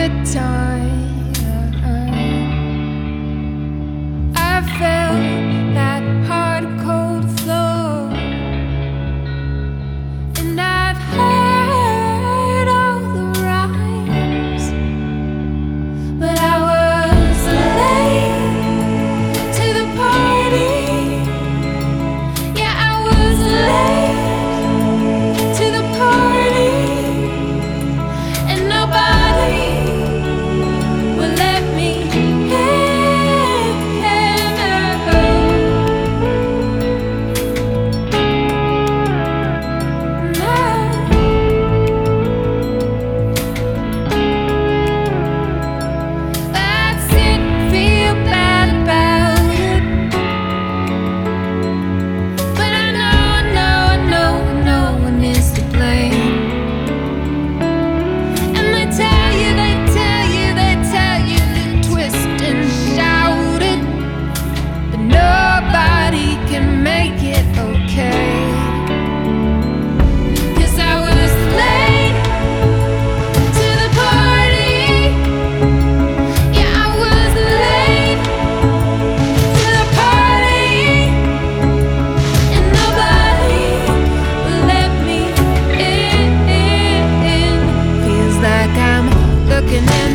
good time. I felt that hard, cold flow, and I've heard all the rhymes, but I was late to the party. Yeah, I was late to the party, and nobody will let me in. That's it, feel bad about it, but I know no one is to blame. And they tell you to twist and shout it, but nobody can make it okay. 'Cause I was late to the party. Yeah, I was late to the party, and nobody will let me in. Feels like I'm looking at